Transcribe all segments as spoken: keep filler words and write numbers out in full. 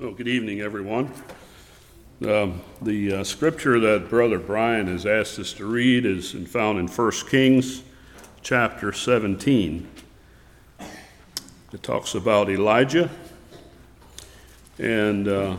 Well, good evening, everyone. Um, the uh, scripture that Brother Brian has asked us to read is found in First Kings chapter seventeen. It talks about Elijah, and uh,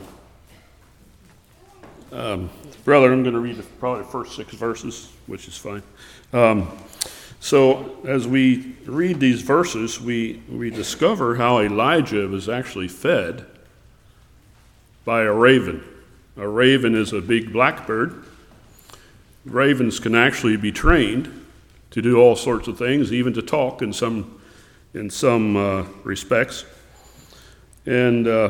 um, brother, I'm going to read the, probably the first six verses, which is fine. Um, so as we read these verses, we, we discover how Elijah was actually fed by a raven. A raven is a big blackbird. Ravens can actually be trained to do all sorts of things, even to talk in some in some uh, respects. And uh,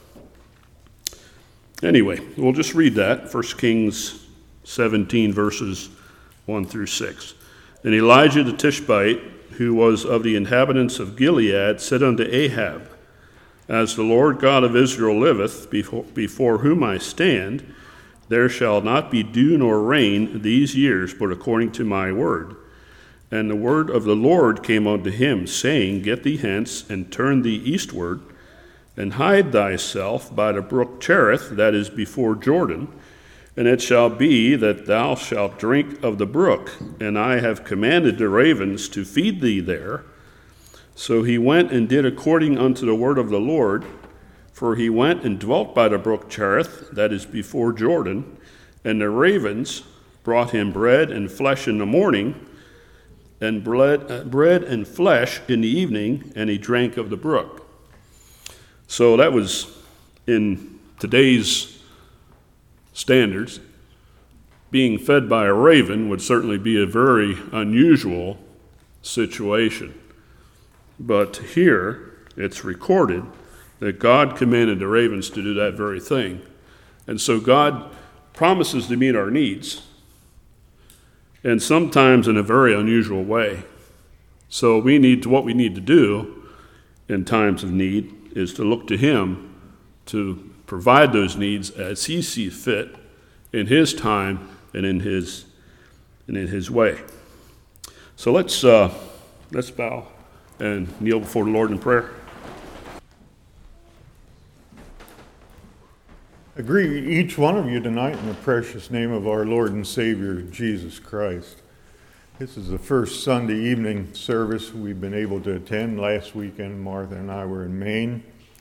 anyway, we'll just read that, First Kings seventeen, verses one through six. And Elijah the Tishbite, who was of the inhabitants of Gilead, said unto Ahab, As the Lord God of Israel liveth, before, before whom I stand, there shall not be dew nor rain these years, but according to my word. And the word of the Lord came unto him, saying, Get thee hence, and turn thee eastward, and hide thyself by the brook Cherith, that is before Jordan. And it shall be that thou shalt drink of the brook, and I have commanded the ravens to feed thee there. So he went and did according unto the word of the Lord, for he went and dwelt by the brook Cherith, that is before Jordan, and the ravens brought him bread and flesh in the morning, and bread, uh, bread and flesh in the evening, and he drank of the brook. So that was, in today's standards, being fed by a raven would certainly be a very unusual situation. But here, it's recorded that God commanded the ravens to do that very thing. And so God promises to meet our needs, and sometimes in a very unusual way. So we need to, what we need to do in times of need is to look to Him to provide those needs as He sees fit in His time and in His and in His way. So let's uh, let's bow and kneel before the Lord in prayer. I greet each one of you tonight in the precious name of our Lord and Savior, Jesus Christ. This is the first Sunday evening service we've been able to attend. Last weekend, Martha and I were in Maine.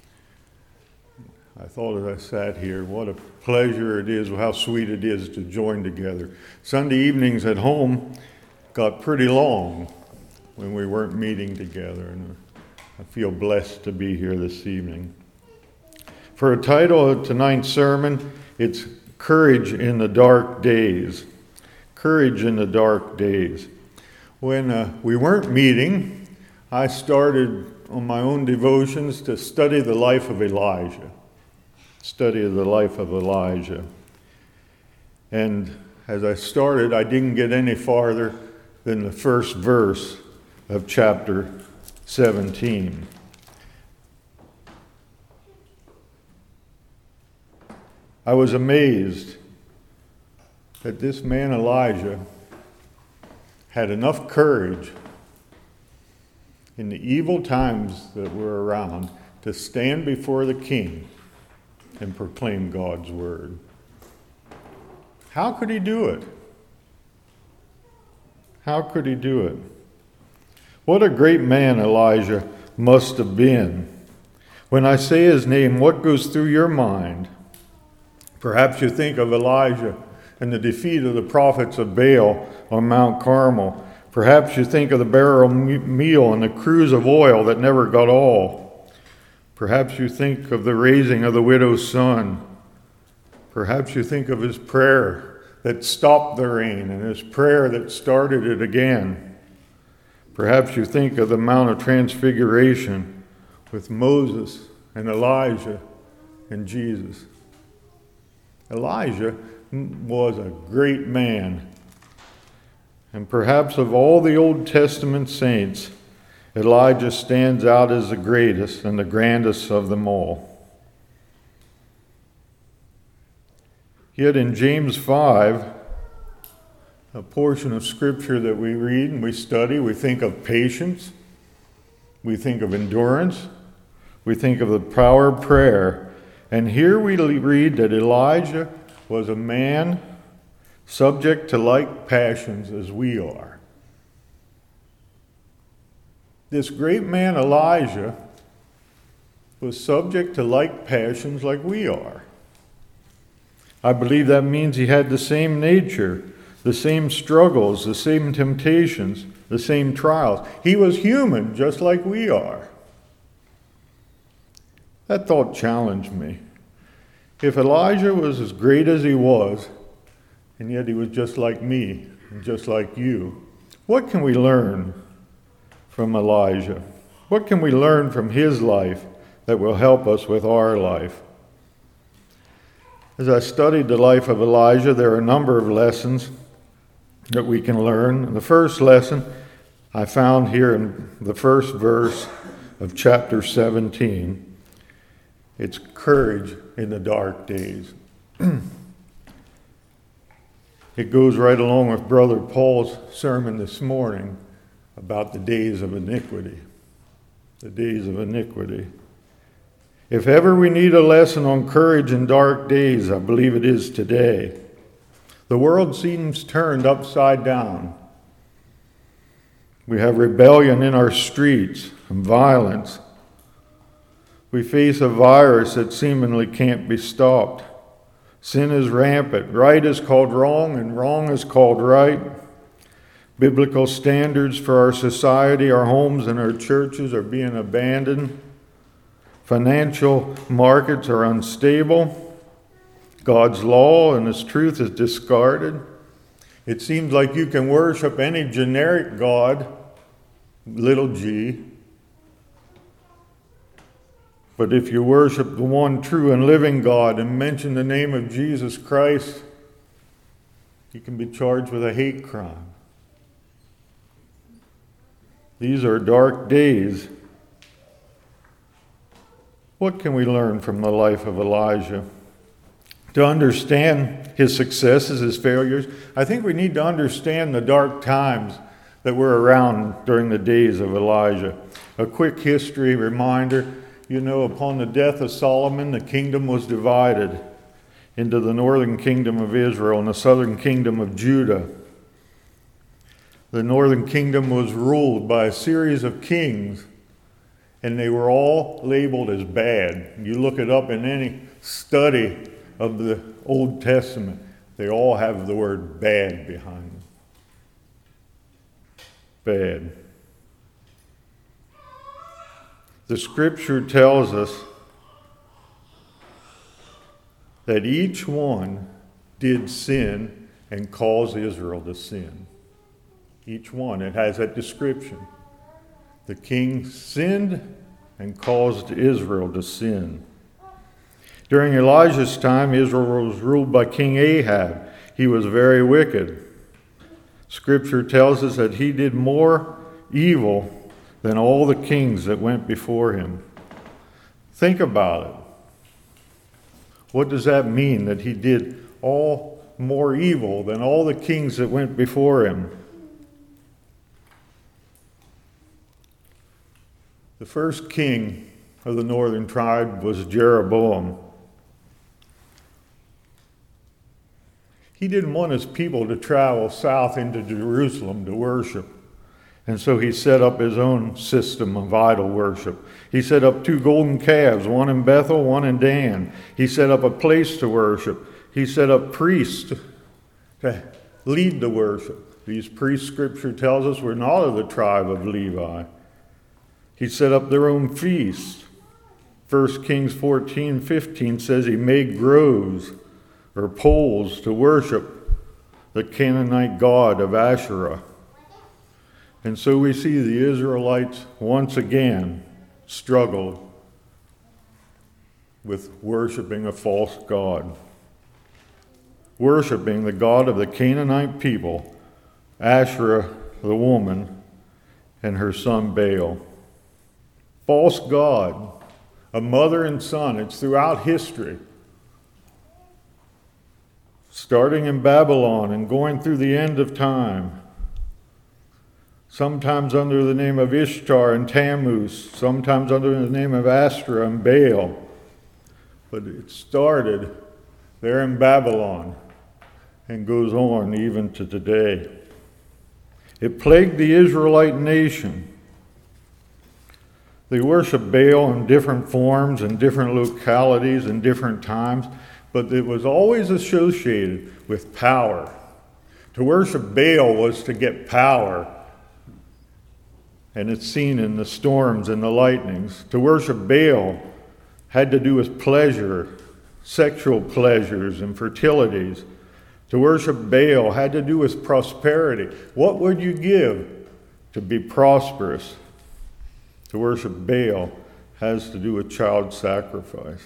I thought as I sat here, what a pleasure it is, how sweet it is to join together. Sunday evenings at home got pretty long when we weren't meeting together, and I feel blessed to be here this evening. For a title of tonight's sermon, it's Courage in the Dark Days. Courage in the Dark Days. When uh, we weren't meeting, I started on my own devotions to study the life of Elijah. Study of the life of Elijah. And as I started, I didn't get any farther than the first verse of chapter seventeen. I was amazed that this man Elijah had enough courage in the evil times that were around to stand before the king and proclaim God's word. How could he do it? How could he do it? What a great man Elijah must have been. When I say his name, what goes through your mind? Perhaps you think of Elijah and the defeat of the prophets of Baal on Mount Carmel. Perhaps you think of the barrel meal and the cruse of oil that never got all. Perhaps you think of the raising of the widow's son. Perhaps you think of his prayer that stopped the rain and his prayer that started it again. Perhaps you think of the Mount of Transfiguration with Moses and Elijah and Jesus. Elijah was a great man. And perhaps of all the Old Testament saints, Elijah stands out as the greatest and the grandest of them all. Yet in James five, a portion of Scripture that we read and we study, we think of patience, we think of endurance, we think of the power of prayer, And here we read that Elijah was a man subject to like passions as we are. This great man Elijah was subject to like passions like we are. I believe that means he had the same nature, the same struggles, the same temptations, the same trials. He was human just like we are. That thought challenged me. If Elijah was as great as he was, and yet he was just like me and just like you, what can we learn from Elijah? What can we learn from his life that will help us with our life? As I studied the life of Elijah, there are a number of lessons that we can learn. The first lesson I found here in the first verse of chapter seventeen. It's courage in the dark days. It goes right along with Brother Paul's sermon this morning about the days of iniquity. The days of iniquity. If ever we need a lesson on courage in dark days, I believe it is today. The world seems turned upside down. We have rebellion in our streets and violence. We face a virus that seemingly can't be stopped. Sin is rampant. Right is called wrong, and wrong is called right. Biblical standards for our society, our homes, and our churches are being abandoned. Financial markets are unstable. God's law and His truth is discarded. It seems like you can worship any generic God, little g. But if you worship the one true and living God and mention the name of Jesus Christ, you can be charged with a hate crime. These are dark days. What can we learn from the life of Elijah? To understand his successes, his failures, I think we need to understand the dark times that were around during the days of Elijah. A quick history reminder. You know, upon the death of Solomon, the kingdom was divided into the northern kingdom of Israel and the southern kingdom of Judah. The northern kingdom was ruled by a series of kings, and they were all labeled as bad. You look it up in any study of the Old Testament, they all have the word bad behind them. Bad. The scripture tells us that each one did sin and caused Israel to sin. Each one, it has that description. The king sinned and caused Israel to sin. During Elijah's time, Israel was ruled by King Ahab. He was very wicked. Scripture tells us that he did more evil than all the kings that went before him. Think about it. What does that mean, that he did all more evil than all the kings that went before him? The first king of the northern tribe was Jeroboam. He didn't want his people to travel south into Jerusalem to worship. And so he set up his own system of idol worship. He set up two golden calves, one in Bethel, one in Dan. He set up a place to worship. He set up priests to lead the worship. These priests, Scripture tells us, were not of the tribe of Levi. He set up their own feasts. First Kings fourteen fifteen says he made groves or poles to worship the Canaanite god of Asherah. And so we see the Israelites once again struggled with worshiping a false god. Worshiping the god of the Canaanite people, Asherah the woman, and her son Baal. False god, a mother and son, it's throughout history. Starting in Babylon and going through the end of time. Sometimes under the name of Ishtar and Tammuz, sometimes under the name of Asherah and Baal. But it started there in Babylon and goes on even to today. It plagued the Israelite nation. They worship Baal in different forms and different localities and different times, but it was always associated with power. To worship Baal was to get power, and it's seen in the storms and the lightnings. To worship Baal had to do with pleasure, sexual pleasures and fertilities. To worship Baal had to do with prosperity. What would you give to be prosperous? To worship Baal has to do with child sacrifice.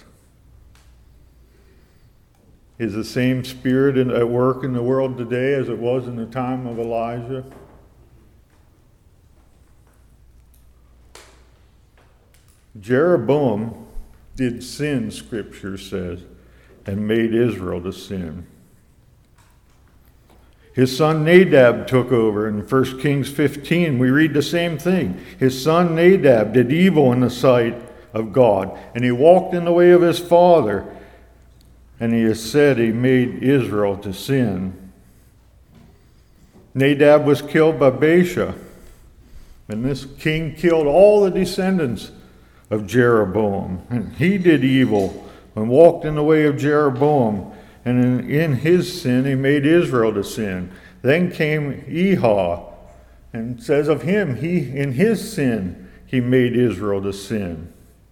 Is the same spirit in, at work in the world today as it was in the time of Elijah? Jeroboam did sin, Scripture says, and made Israel to sin. His son Nadab took over. In First Kings fifteen, we read the same thing. His son Nadab did evil in the sight of God, and he walked in the way of his father, and he has said he made Israel to sin. Nadab was killed by Baasha, and this king killed all the descendants of Jeroboam. And he did evil and walked in the way of Jeroboam, and in, in his sin he made Israel to sin. Then came Ehah, and says of him, he in his sin he made Israel to sin.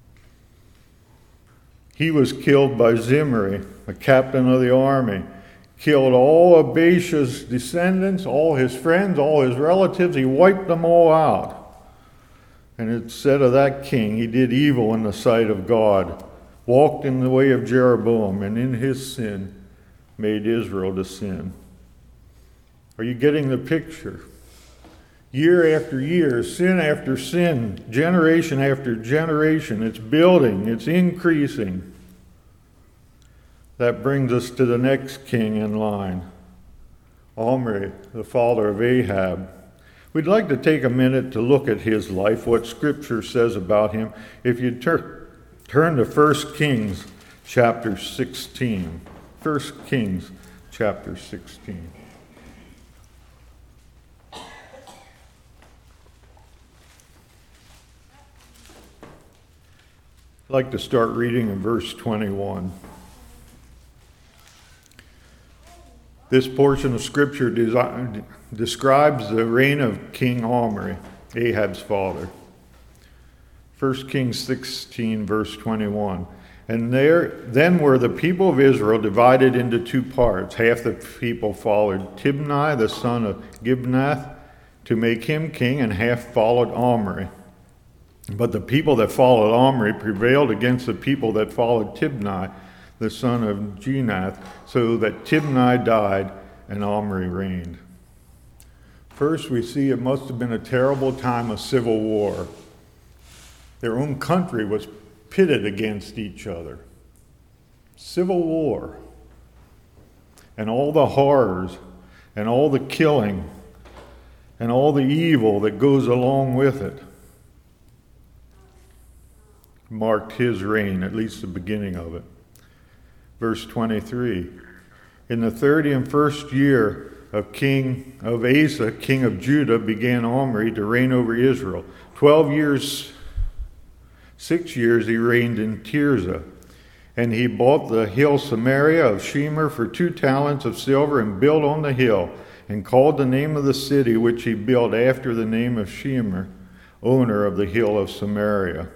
He was killed by Zimri, a captain of the army, killed all of Baasha's descendants, all his friends, all his relatives. He wiped them all out. And it said of that king, he did evil in the sight of God, walked in the way of Jeroboam, and in his sin made Israel to sin. Are you getting the picture? Year after year, sin after sin, generation after generation, it's building, it's increasing. That brings us to the next king in line, Omri, the father of Ahab. We'd like to take a minute to look at his life, what Scripture says about him. If you tur- turn to First Kings chapter sixteen. First Kings chapter sixteen. I'd like to start reading in verse twenty-one. This portion of Scripture desi- describes the reign of King Omri, Ahab's father. First Kings sixteen, verse twenty-one. And there, then were the people of Israel divided into two parts. Half the people followed Tibni, the son of Gibnath, to make him king, and half followed Omri. But the people that followed Omri prevailed against the people that followed Tibni, the son of Ginath, so that Tibni died and Omri reigned. First, we see it must have been a terrible time of civil war. Their own country was pitted against each other. Civil war. And all the horrors and all the killing and all the evil that goes along with it marked his reign, at least the beginning of it. Verse twenty-three, in the thirty and first year of King of Asa, king of Judah, began Omri to reign over Israel. Twelve years, six years he reigned in Tirzah. And he bought the hill Samaria of Shemer for two talents of silver and built on the hill, and called the name of the city which he built after the name of Shemer, owner of the hill of Samaria.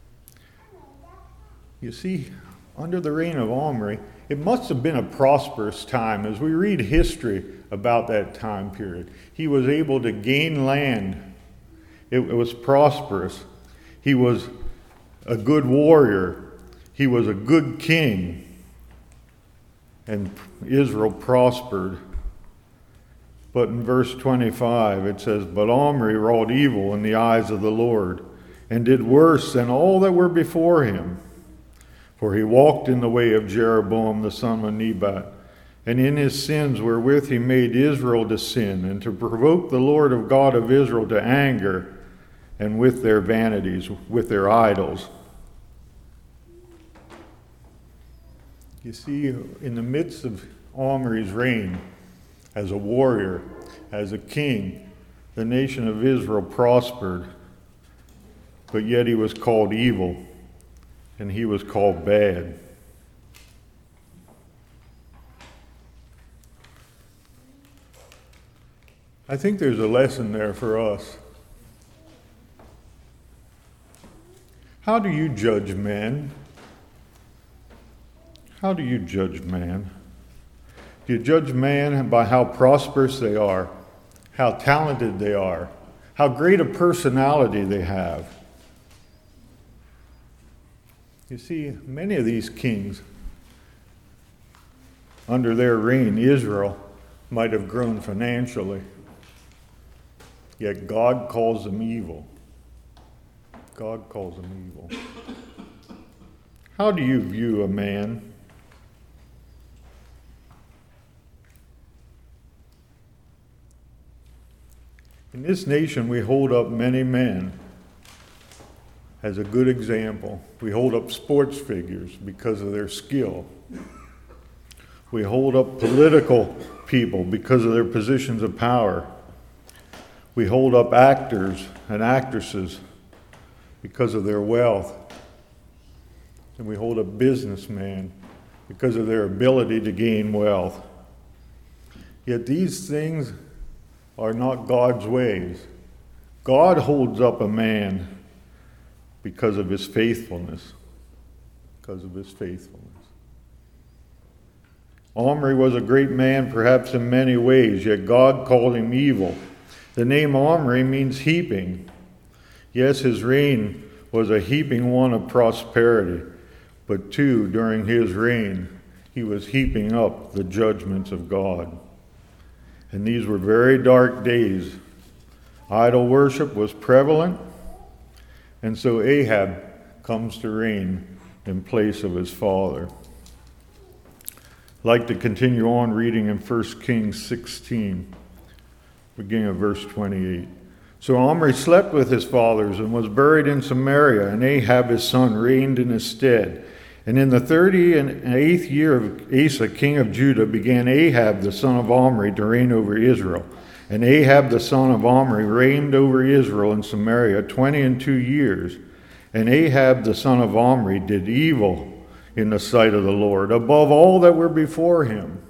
You see, under the reign of Omri, it must have been a prosperous time. As we read history about that time period, he was able to gain land. It, it was prosperous. He was a good warrior. He was a good king. And Israel prospered. But in verse twenty-five, it says, but Omri wrought evil in the eyes of the Lord, and did worse than all that were before him. For he walked in the way of Jeroboam the son of Nebat, and in his sins wherewith he made Israel to sin, and to provoke the Lord of God of Israel to anger, and with their vanities, with their idols. You see, in the midst of Omri's reign, as a warrior, as a king, the nation of Israel prospered, but yet he was called evil, and he was called bad. I think there's a lesson there for us. How do you judge man? How do you judge man? Do you judge man by how prosperous they are, how talented they are, how great a personality they have? You see, many of these kings, under their reign, Israel might have grown financially, yet God calls them evil. God calls them evil. How do you view a man? In this nation, we hold up many men as a good example. We hold up sports figures because of their skill. We hold up political people because of their positions of power. We hold up actors and actresses because of their wealth. And we hold up businessmen because of their ability to gain wealth. Yet these things are not God's ways. God holds up a man because of his faithfulness. Because of his faithfulness. Omri was a great man, perhaps in many ways, yet God called him evil. The name Omri means heaping. Yes, his reign was a heaping one of prosperity, but too, during his reign, he was heaping up the judgments of God. And these were very dark days. Idol worship was prevalent, and so Ahab comes to reign in place of his father. I'd like to continue on reading in First Kings sixteen, beginning of verse twenty-eight. So Omri slept with his fathers and was buried in Samaria, and Ahab his son reigned in his stead. And in the thirty and eighth year of Asa, king of Judah, began Ahab the son of Omri to reign over Israel. And Ahab the son of Omri reigned over Israel in Samaria twenty and two years. And Ahab the son of Omri did evil in the sight of the Lord, above all that were before him.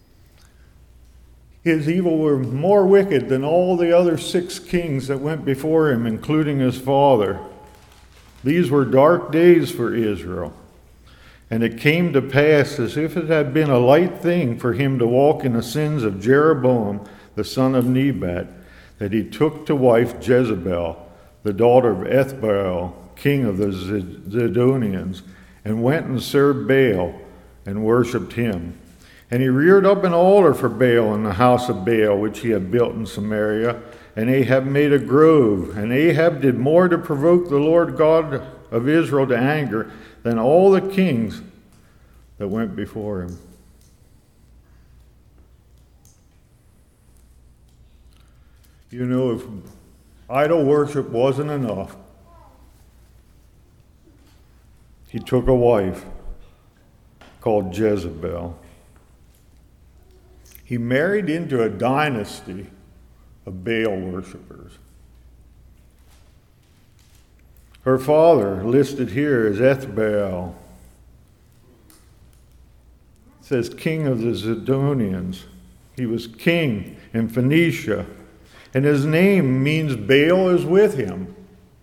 His evil were more wicked than all the other six kings that went before him, including his father. These were dark days for Israel. And it came to pass, as if it had been a light thing for him to walk in the sins of Jeroboam, the son of Nebat, that he took to wife Jezebel, the daughter of Ethbaal, king of the Zidonians, and went and served Baal and worshipped him. And he reared up an altar for Baal in the house of Baal, which he had built in Samaria. And Ahab made a grove. And Ahab did more to provoke the Lord God of Israel to anger than all the kings that went before him. You know, if idol worship wasn't enough, he took a wife called Jezebel. He married into a dynasty of Baal worshipers. Her father, listed here as Ethbaal, says king of the Zidonians. He was king in Phoenicia, and his name means Baal is with him.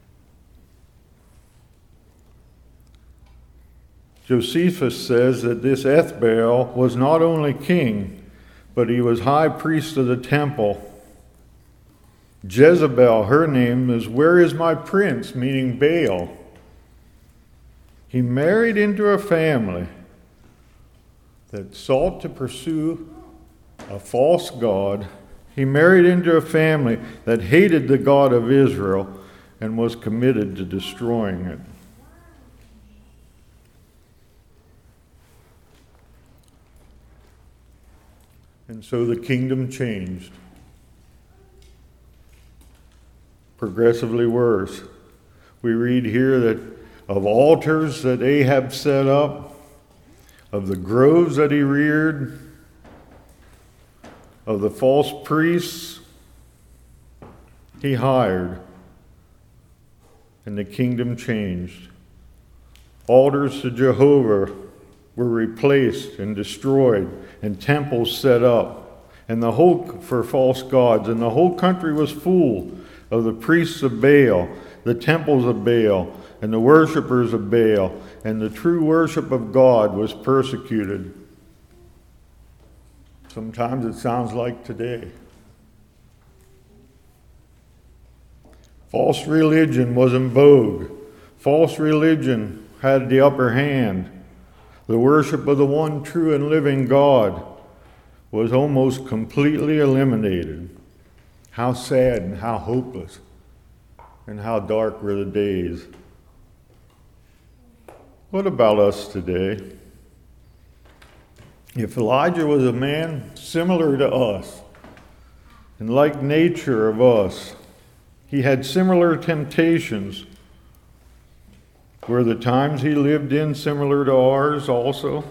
Josephus says that this Ethbaal was not only king, but he was high priest of the temple. Jezebel, her name is "Where is my prince?" meaning Baal. He married into a family that sought to pursue a false god. He married into a family that hated the God of Israel and was committed to destroying it. And so the kingdom changed. Progressively worse. We read here that of altars that Ahab set up, of the groves that he reared, of the false priests he hired, and the kingdom changed. Altars to Jehovah were replaced and destroyed, and temples set up, and the whole for false gods, and the whole country was full of the priests of Baal, the temples of Baal, and the worshipers of Baal, and the true worship of God was persecuted. Sometimes it sounds like today. False religion was in vogue. False religion had the upper hand. The worship of the one true and living God was almost completely eliminated. How sad and how hopeless and how dark were the days. What about us today? If Elijah was a man similar to us and like nature of us, he had similar temptations. Were the times he lived in similar to ours also?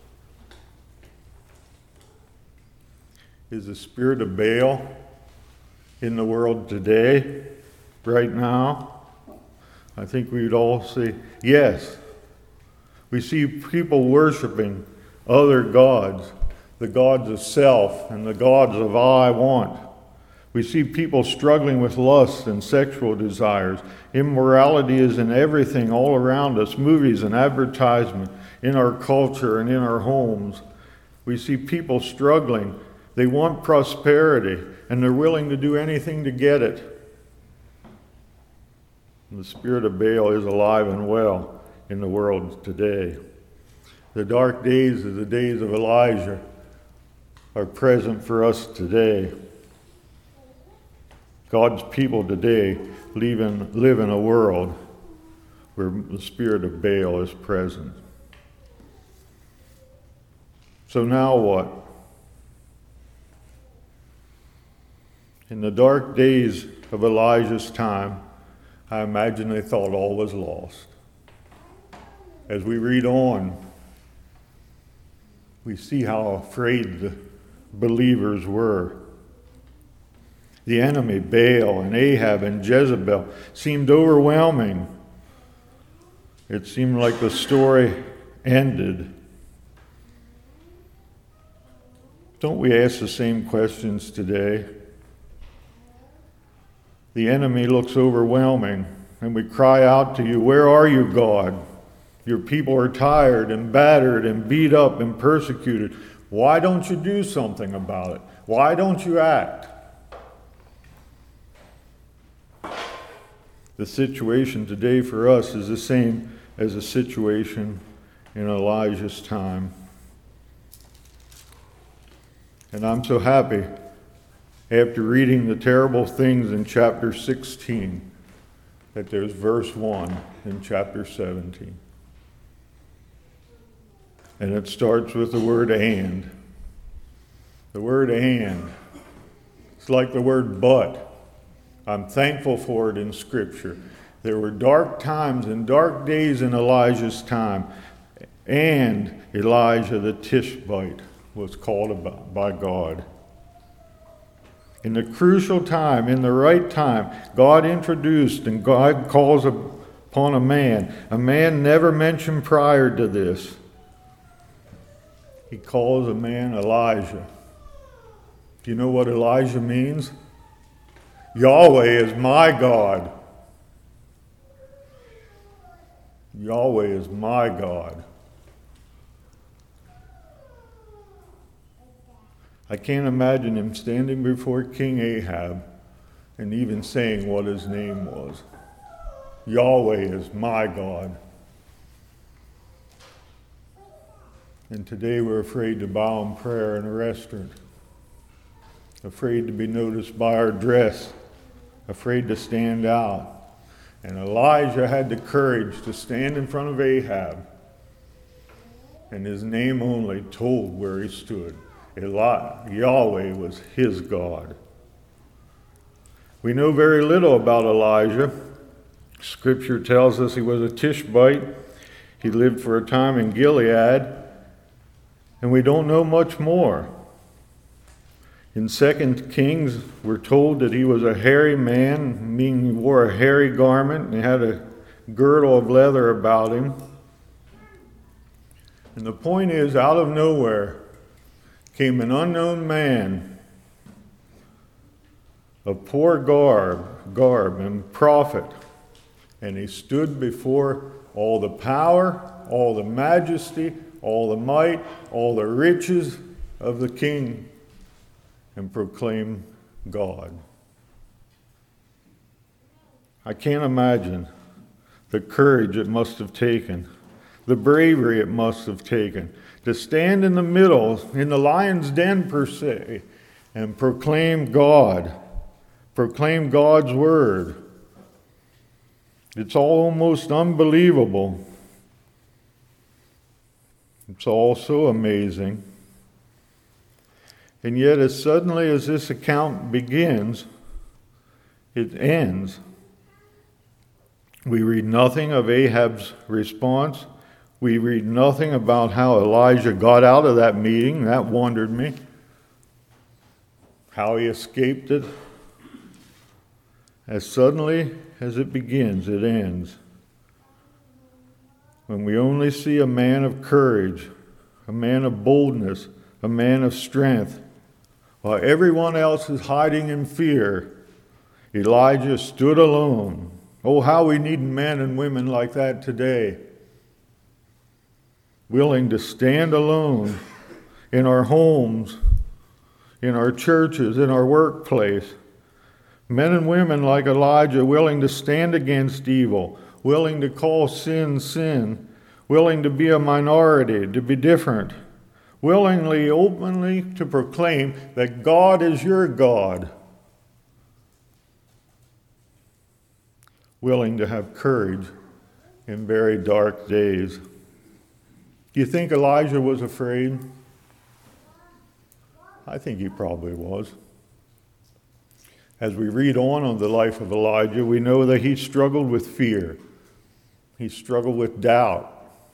Is the spirit of Baal in the world today, right now? I think we would all say yes. We see people worshiping other gods, the gods of self and the gods of I want. We see people struggling with lust and sexual desires. Immorality is in everything all around us, movies and advertisement, in our culture and in our homes. We see people struggling. They want prosperity, and they're willing to do anything to get it. And the spirit of Baal is alive and well in the world today. The dark days of the days of Elijah are present for us today. God's people today live in, live in a world where the spirit of Baal is present. So now what? In the dark days of Elijah's time, I imagine they thought all was lost. As we read on, we see how afraid the believers were. The enemy, Baal and Ahab and Jezebel, seemed overwhelming. It seemed like the story ended. Don't we ask the same questions today? The enemy looks overwhelming, and we cry out to you, "Where are you, God? Your people are tired and battered and beat up and persecuted. Why don't you do something about it? Why don't you act?" The situation today for us is the same as the situation in Elijah's time. And I'm so happy after reading the terrible things in chapter sixteen that there's verse one in chapter seventeen. And it starts with the word "and." The word "and." It's like the word "but." I'm thankful for it in Scripture. There were dark times and dark days in Elijah's time, and Elijah the Tishbite was called about by God. In the crucial time, in the right time, God introduced and God calls upon a man, a man never mentioned prior to this. He calls a man Elijah. Do you know what Elijah means? Yahweh is my God. Yahweh is my God. I can't imagine him standing before King Ahab and even saying what his name was. Yahweh is my God. And today we're afraid to bow in prayer in a restaurant, afraid to be noticed by our dress, afraid to stand out. And Elijah had the courage to stand in front of Ahab, and his name only told where he stood. Eli- Yahweh was his God. We know very little about Elijah. Scripture tells us he was a Tishbite. He lived for a time in Gilead. And we don't know much more. In Second Kings, we're told that he was a hairy man, meaning he wore a hairy garment and he had a girdle of leather about him. And the point is, out of nowhere came an unknown man of poor garb, garb and prophet, and he stood before all the power, all the majesty, all the might, all the riches of the king, and proclaimed God. I can't imagine the courage it must have taken, the bravery it must have taken to stand in the middle, in the lion's den per se, and proclaim God, proclaim God's word. It's almost unbelievable. It's also amazing. And yet, as suddenly as this account begins, it ends. We read nothing of Ahab's response. We read nothing about how Elijah got out of that meeting. That wondered me. How he escaped it. As suddenly as it begins, it ends. When we only see a man of courage, a man of boldness, a man of strength, while everyone else is hiding in fear, Elijah stood alone. Oh, how we need men and women like that today. Willing to stand alone in our homes, in our churches, in our workplace. Men and women like Elijah, willing to stand against evil, willing to call sin sin, willing to be a minority, to be different, willingly, openly to proclaim that God is your God, willing to have courage in very dark days. Do you think Elijah was afraid? I think he probably was. As we read on on the life of Elijah, we know that he struggled with fear. He struggled with doubt.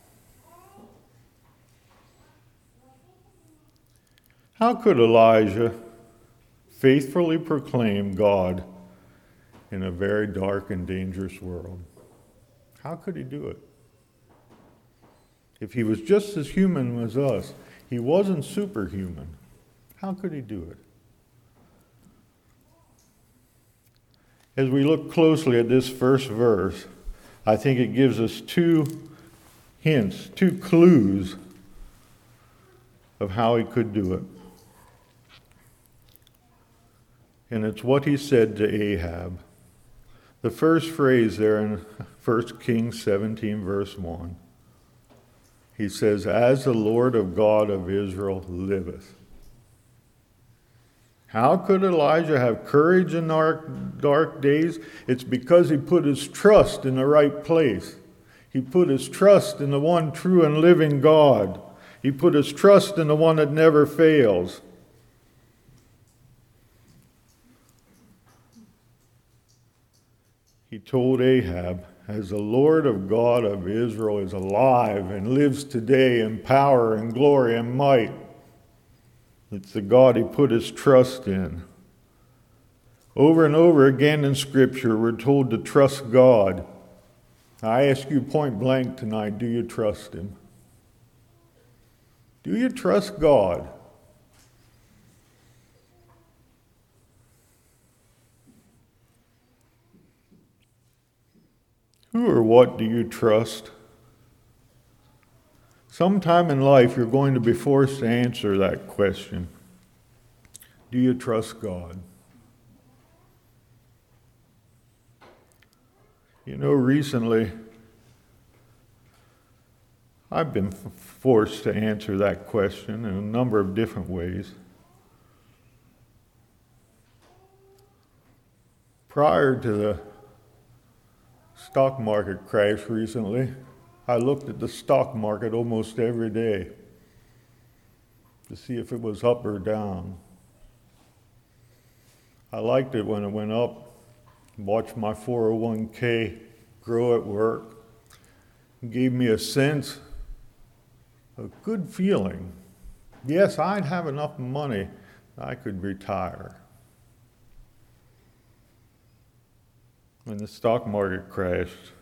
How could Elijah faithfully proclaim God in a very dark and dangerous world? How could he do it? If he was just as human as us, he wasn't superhuman. How could he do it? As we look closely at this first verse, I think it gives us two hints, two clues of how he could do it. And it's what he said to Ahab. The first phrase there in First Kings seventeen, verse one. He says, "As the Lord of God of Israel liveth." How could Elijah have courage in dark, dark days? It's because he put his trust in the right place. He put his trust in the one true and living God. He put his trust in the one that never fails. He told Ahab, "As the Lord of God of Israel is alive and lives today in power and glory and might." It's the God he put his trust in. Over and over again in Scripture, we're told to trust God. I ask you point blank tonight, do you trust him? Do you trust God? Who or what do you trust? Sometime in life, you're going to be forced to answer that question. Do you trust God? You know, recently, I've been forced to answer that question in a number of different ways. Prior to the stock market crash recently, I looked at the stock market almost every day to see if it was up or down. I liked it when it went up, watched my four oh one k grow at work. It gave me a sense, a good feeling Yes, I'd have enough money I could retire. When the stock market crashed,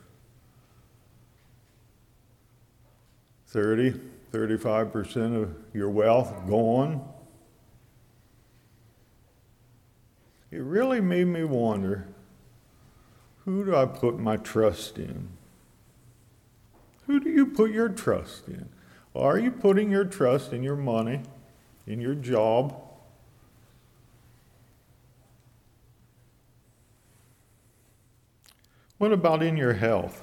thirty, thirty-five percent of your wealth gone. It really made me wonder, who do I put my trust in? Who do you put your trust in? Are you putting your trust in your money, in your job? What about in your health?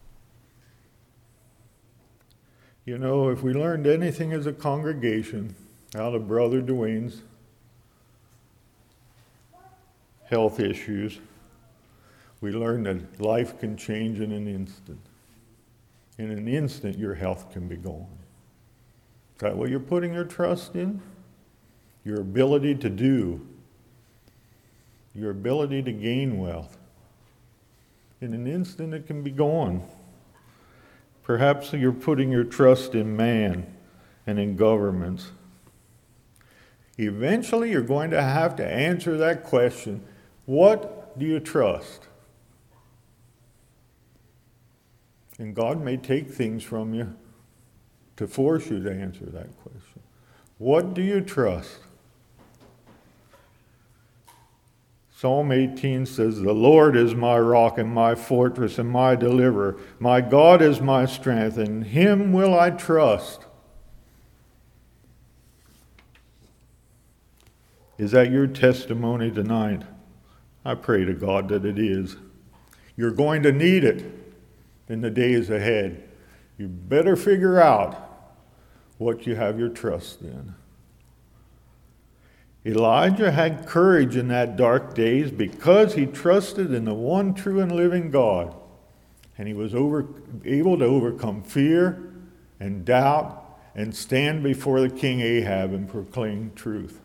You know, if we learned anything as a congregation out of Brother Dwayne's health issues, we learned that life can change in an instant. In an instant, your health can be gone. Is that what you're putting your trust in? Your ability to do, your ability to gain wealth. In an instant, it can be gone. Perhaps you're putting your trust in man and in governments. Eventually, you're going to have to answer that question. What do you trust? And God may take things from you to force you to answer that question. What do you trust? Psalm eighteen says, "The Lord is my rock and my fortress and my deliverer. My God is my strength, and in him will I trust." Is that your testimony tonight? I pray to God that it is. You're going to need it in the days ahead. You better figure out what you have your trust in. Elijah had courage in that dark days because he trusted in the one true and living God. And he was over, able to overcome fear and doubt and stand before the king Ahab and proclaim truth.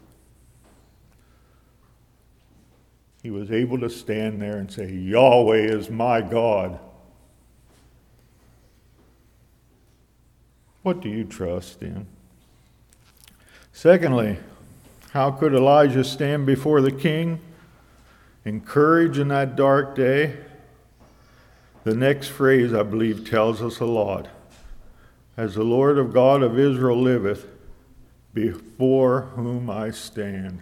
He was able to stand there and say, "Yahweh is my God." What do you trust in? Secondly, how could Elijah stand before the king in courage in that dark day? The next phrase, I believe, tells us a lot. "As the Lord of God of Israel liveth, before whom I stand."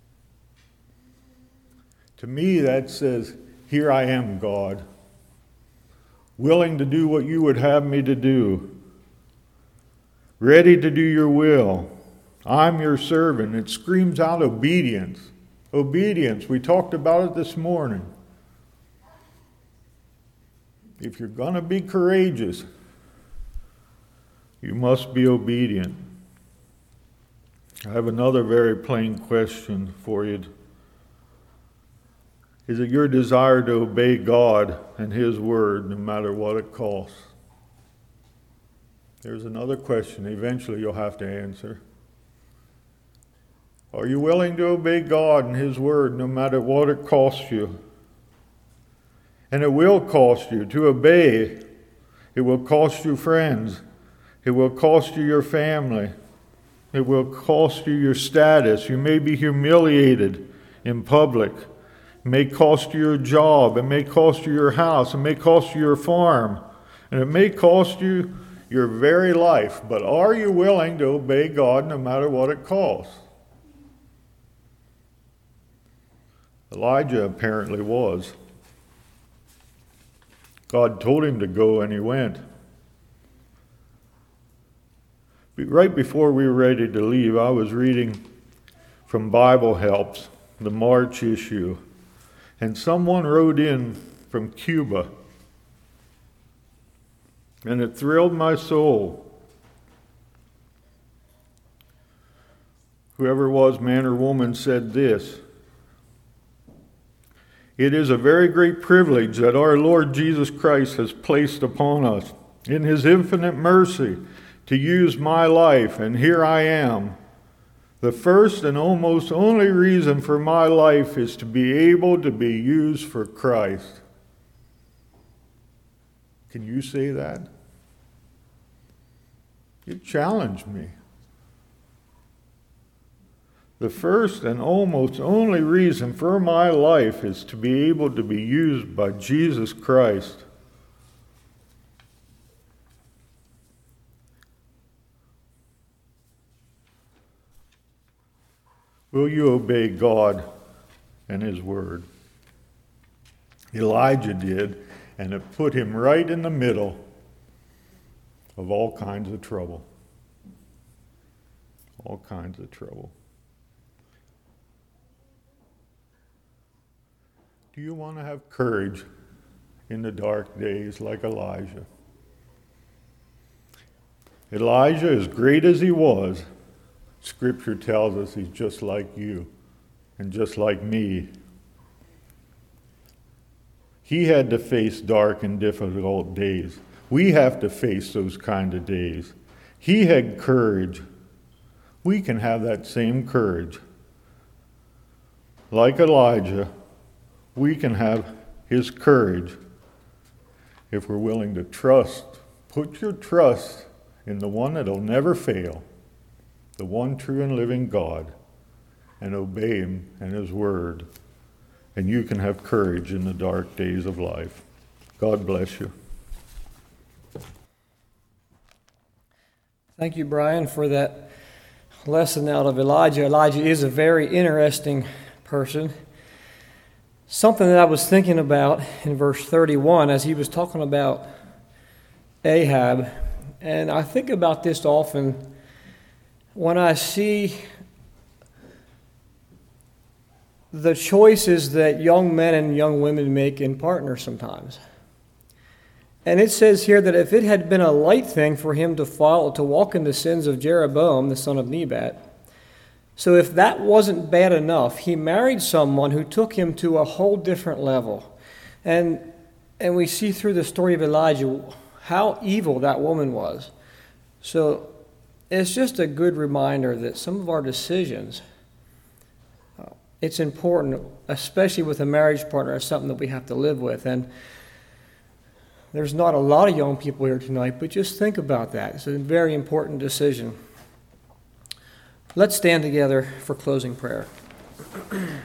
To me, that says, "Here I am, God, willing to do what you would have me to do, ready to do your will. I'm your servant." It screams out obedience. Obedience. We talked about it this morning. If you're going to be courageous, you must be obedient. I have another very plain question for you. Is it your desire to obey God and his word no matter what it costs? There's another question eventually you'll have to answer. Are you willing to obey God and his word no matter what it costs you? And it will cost you to obey. It will cost you friends. It will cost you your family. It will cost you your status. You may be humiliated in public. It may cost you your job. It may cost you your house. It may cost you your farm. And it may cost you your very life. But are you willing to obey God no matter what it costs? Elijah apparently was. God told him to go, and he went. But right before we were ready to leave, I was reading from Bible Helps, the March issue, and someone wrote in from Cuba, and it thrilled my soul. Whoever it was, man or woman, said this: "It is a very great privilege that our Lord Jesus Christ has placed upon us in his infinite mercy to use my life, and here I am. The first and almost only reason for my life is to be able to be used for Christ." Can you say that? It challenged me. The first and almost only reason for my life is to be able to be used by Jesus Christ. Will you obey God and His Word? Elijah did, and it put him right in the middle of all kinds of trouble. All kinds of trouble. Do you want to have courage in the dark days like Elijah? Elijah, as great as he was, Scripture tells us he's just like you and just like me. He had to face dark and difficult days. We have to face those kind of days. He had courage. We can have that same courage. Like Elijah, we can have his courage if we're willing to trust. Put your trust in the one that'll never fail, the one true and living God, and obey him and his word. And you can have courage in the dark days of life. God bless you. Thank you, Brian, for that lesson out of Elijah. Elijah is a very interesting person. Something that I was thinking about in verse thirty-one as he was talking about Ahab, and I think about this often when I see the choices that young men and young women make in partners sometimes. And it says here that if it had been a light thing for him to follow, to walk in the sins of Jeroboam, the son of Nebat, so if that wasn't bad enough, he married someone who took him to a whole different level. And and we see through the story of Elijah how evil that woman was. So it's just a good reminder that some of our decisions, uh, it's important, especially with a marriage partner, it's something that we have to live with. And there's not a lot of young people here tonight, but just think about that. It's a very important decision. Let's stand together for closing prayer.